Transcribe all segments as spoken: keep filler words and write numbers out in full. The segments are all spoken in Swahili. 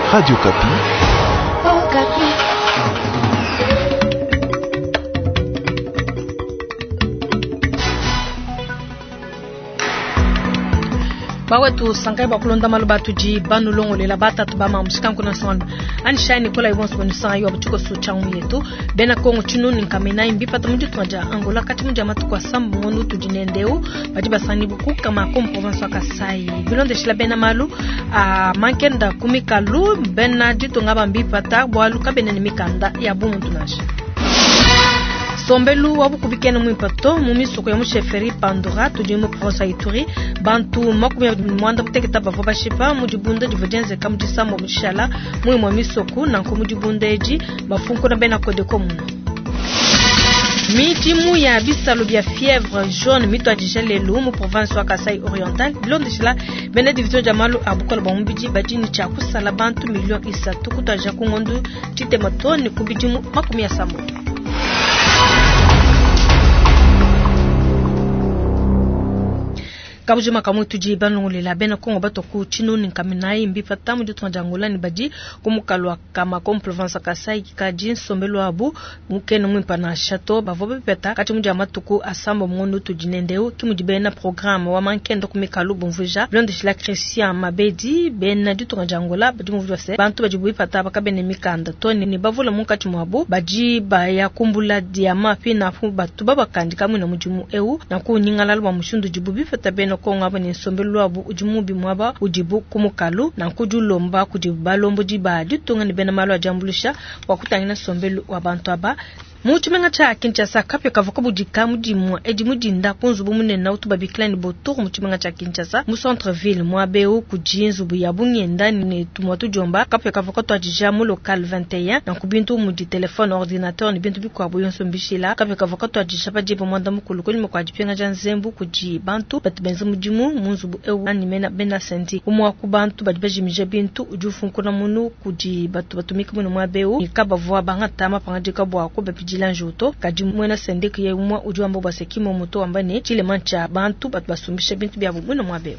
Radio Kapi. Oh, Kapi. Bawetu sangai bakulonda malubatu ji banu longo le labata to bama mshikan kuna son anisha ni kola ibonso ni sangai wa buchuko su changu yetu bena kongo chinu ni kamina imbipa tamuju tumaja angola kati muja matu kwa sambu ngonu tujinendeu bajiba sani buku kama kom province wa Kasai bilonde shila bena malu a mankenda kumikalu bena jitu ngaba mbipa ta bwalu kabene ni mikanda ya bumu tunashi Sombelu wabu kubikena mwipato mumisoko ya musheferi Pandora tujimu prosa Ituri bantu makumya mwanda kuteketa bavoba shipa mujibunda jivojenze kamujisamo mshala mwi mwa misoko na kumujibunda eji bafunko na bena kodeko muno Mitimu ya bisalo bia fièvre jaune mito ajijele lumu province wa Kasai Oriental bilonde shila bene division jamalu abukola bamumbiji bajini cha kusala bantu milion isa tukutaja kungondu tite matoni kubijimu makumi ya sambo Kabujima kamu tuji banu lela bena kongo bato ku chinu ni kaminai mbipa tamu jutu njangola ni baji kumukalwa kama kom province Kasai kikaji sombelo abu mukeno mwipa na chateau bavobe peta kati muja matuku asambo mngono tujinendeu kimujibena programme wa mankendo kumikalu bonvuja blonde shila Christian Mabedi bena jutu njangola baji mvujose bantu baji buipa taba kabene mikanda toni ni bavula munkati mwabu baji ba ya kumbula diama pina fu batu baba kandi kamu na mujimu eu na ku ningala lwa mushundu jibubi feta bena ko ngaba ni sombelo abu ujumubi mwaba ujibu kumukalu na kujulomba kujibalombo jiba jutunga ni bena malo ajambulisha wakutangina sombelo wabantu aba Muchimenga cha Kinshasa kapyo kavokobu jikamu jimwa ejimu jinda kunzubu munena utuba biklani botoro muchimenga cha Kinshasa mu centre ville mwabeu kujinzubu yabunye ndani ni tumwatu jomba kapyo kavokoto ajijamu local vingt et un na kubintu mu di telefone ordinateur ni bintu bikwa buyonso mbishila kapyo kavokoto ajishapa jibo mwanda mukulu kuli mwa jipenga janzembu kuji bantu batubenza mujimu munzubu ewu ani mena bena senti umwa kubantu bajibaji mije bintu ujufunkuna munu kuji batu batumika munu mwabeu ikaba vwa banga tama pangajika bwa ko Jilanjoto kaji mwena sendeki ya umwa ujuambo basekimo moto ambane chile mancha bantu batu basumbishe bintu bya bumwe no mwabeo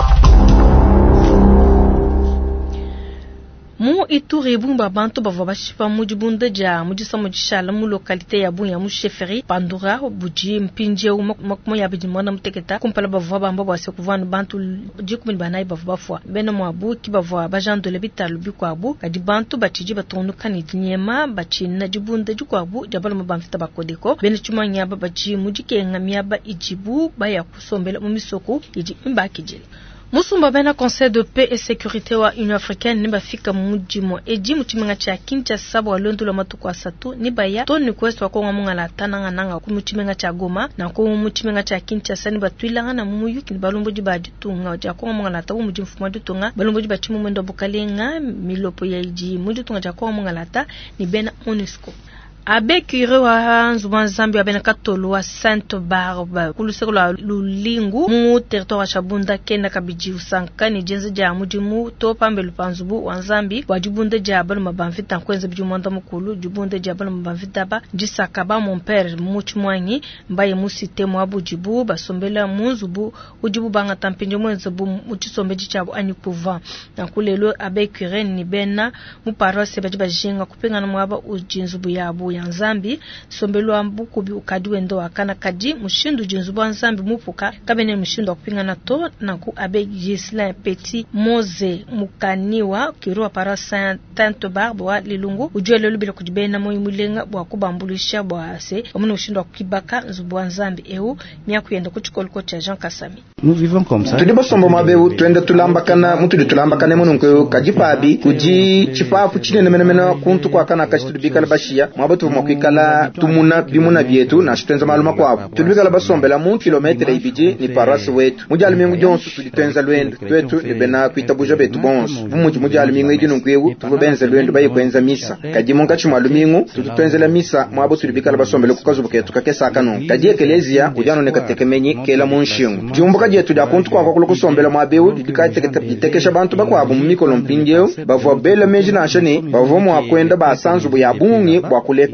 Mu Ituri bumba bantu bavoba shipa mujibunda ja mujisamo jishala mu lokalite ya bunya mu sheferi Pandora buji mpinje u makmo ya biji mwana mteketa kumpala bavoba bamba bwase kuvana bantu jikumi banai bavoba fwa bena mwabu ki bavoba bajando le bitalu bikwabu kadi bantu bachiji batonu kanidnyema bachina jibunda jikwabu jabala mabamfita bakodeko bena chumanya babaji mujike ngamyaba ijibu baya kusombela mu misoko iji imbakijele Musumba bena Conseil de paix et sécurité wa Union africaine niba fika mujimo eji muchimenga cha Kinshasa wa londo la matuko asatu niba ya toni quest wa konga munga la tananga nanga ku muchimenga cha Goma na ko muchimenga cha Kinshasa niba twilanga na muyu kin balombo jiba jitunga ja konga munga la tawu mujimfuma jitunga balombo jiba chimu mwendo bukalenga milopo ya eji mujitunga ja konga munga la ta ni bena UNESCO Abe kire wa nzuban Zambia bena katolo wa Sainte Barbe kuluseko la lulingu mu territoire chabunda kenda kabiji usanka ni jenze ja mujimu to pambe lupanzubu wa Zambi wajibunde ja balo mabamvita kwenze bijumanda mukulu jubunde ja balo mabamvita ba jisaka ba mon père muchimwanyi mbaye musite mwabu jibu basombela munzubu ujibu banga tampinje mwenze bu muchisombeji chabo anyikuva na kulelo abe kire ni bena mu parose bajiba jinga kupinga na mwaba ujinzubu yabu ya Nzambi sombelo ambuku bi ukadiwendo akana kaji mushindu jinzubu Nzambi mupuka kabene mushindu kupinga na to na ku abe Gislin Petit Moze mukaniwa kirua para Sainte Barbe wa Lilungu ujwele lubile kujibena moyi mulenga bwa kubambulisha bwa ase omuno mushindu kibaka nzubu Nzambi eu miaku yenda kuchikolko cha Jean Kasami Nous vivons comme ça. Tudi basombo mabewu twende tulambakana mutu tulambakana mununko kajipabi kuji chipafu chine nemena mena kuntu kwa kana kachi tudibikala bashia mwabatu mwakwikala tumuna bimuna byetu na shitenza maluma kwabo tudibikala basombela mu kilometre ibiji ni parasi wetu mujali mingu jonsu tuditenza lwendo twetu ni bena kwitabuja betu bonsu vumuji mujali mingu ejinu kwewu tubenza lwendo bayi kwenza misa kaji munga chimalumingu tuditenza misa mwabo tudibikala basombela kukazubuketu kakesa kanu kaji ekelezia ujano nekatekemenyi kela munshingu jumbuka jetu da kuntu kwa kwa kusombela mwabewu dikai bantu bakwabo mu mikolo mpinjeo bavwa bela meji na shani bavwa mwakwenda basanzu bu yabungi bwa kulepe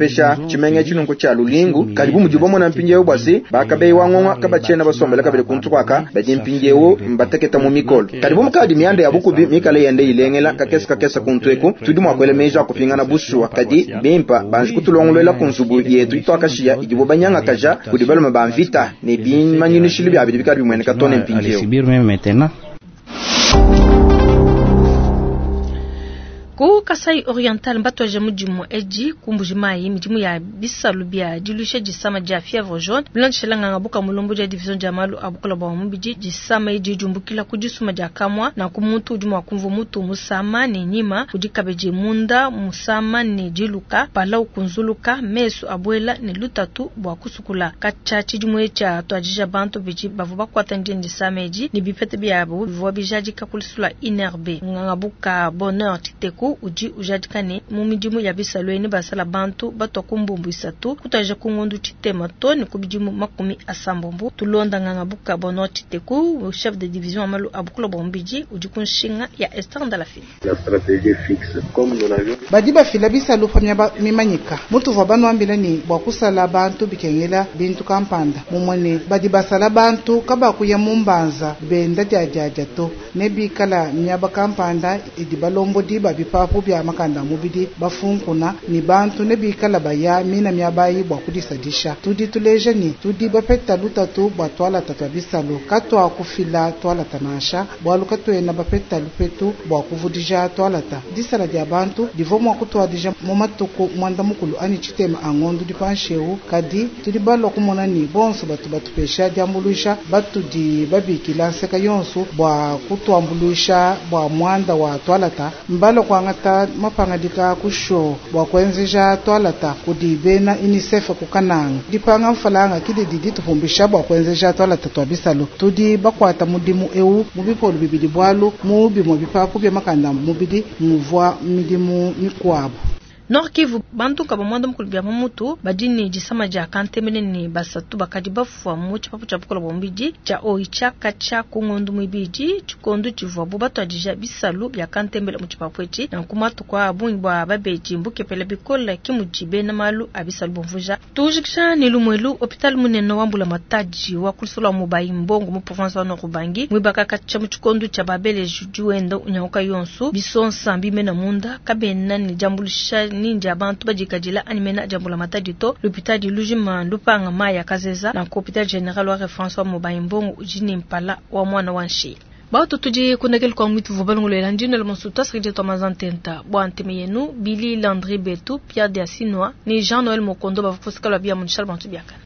pesha chimenge chinunko cha lulingu karibu mujibomo na mpinje ubwasi bakabe wangwa kabachena basombela kabele kuntu kwaka baje mpinje wo mbateketa mu mikolo karibu mukadi miande yabukubi mikale yende ilengela kakesa kakesa kuntueko tudimo akwele meja kupingana bushwa kadi bempa banjikutulongwela kunzubu yetu itwakashia ijibo banyanga kaja kudibalo mabamvita ne bin manyini shilibi abidi bikari mwene katone mpinje Ku Kasai Oriental mbato ja mujimu eji kumbujimai mijimu ya bisalu bia dilushe jisama ja fièvre jaune blanche langa ngabuka mulombo ja division ja malu abukula ba mubiji jisama eji jumbukila kujisuma ja kamwa na kumuntu juma kumvu mutu musama ni nyima kujikabeje munda musama ni jiluka pala ukunzuluka mesu abuela ni lutatu bwa kusukula kachachi jumwe cha twajija bantu biji bavuba kwata ndindi sameji ni bipete bia bu vobijaji kakulisula inerbe ngabuka bonheur titeku uji ujadikane mumijimu ya bisalweni basala bantu batokumbumbu isatu kutaja kungondu chitema toni kubijimu makumi asambombu tulonda ngangabuka bono chiteku chef de division amalu abukula bombiji ujikunshinga ya Esther Ndalafini la stratégie fixe comme nous l'avions badiba fila bisalu famya mimanyika mutu vabano ambila ni bwakusala bantu bikengela bintu kampanda mumone badiba sala bantu kaba kuya mumbanza benda jajaja to nebikala nyaba kampanda idibalombo diba papu bya makanda mubidi bafunkuna ni bantu ne bikala baya mina myabayi bwa kudisadisha tudi tuleje ni tudi bapeta lutatu batwala tatabisalo katwa kufila twala tanasha bwaluka twena bapeta lupetu bwa kuvudija twala ta disala dia bantu divomwa kutwa dija momatuko mwanda mukulu ani chitema angondu dipansheu kadi tudi balo kumona ni bonso batu batupesha diambulusha batu di babikila seka yonsu bwa kutwambulusha bwa mwanda wa twala ta mbalo kwa ngata mapangadika kusho bwakwenzesha twalata kudibena inisefa kukananga dipanga mfalanga kidi didi tufumbisha bwakwenzesha twalata twabisalo tudi bakwata mudimu eu mubipolo bibidi bwalu mubi mubipapu bya makanda mubidi muvwa midimu mikwabo Nord Kivu bantu kaba mwanda mkulibia mamutu badini jisama ja kantemene ni basatu bakadi bafwa mucha papu chapukola bombiji cha oicha kacha kungondu mwibiji chukondu chivwa bubato ajija bisalu bya kantembele muchipapwechi na kumatu kwa abungwa babeji mbuke pele bikola kimujibe na malu abisalu bomvuja tujikisha nilumwelu hospital muneno wambula mataji wa kulisula mubayi mbongo mu province wa Norubangi mwibaka kacha muchukondu cha babele jujuendo unyauka yonsu bisonsa mbime na munda kabena ni jambulisha ninja abantu bajikajila animena jambula matadito l'hôpital de Lujima Lupanga Maya Kazeza na hôpital général wa François Mobayimbongo ujini Mpala wa mwana wanshi Bautu tuji kunagel kwa mwitu vubalungule lanjine lmonsuta srije tomazantenta bwanteme yenu Billy Landry Betu Pierre de Asinoa ni Jean-Noël Mokondo bavukosikala bia munchal bantu biakana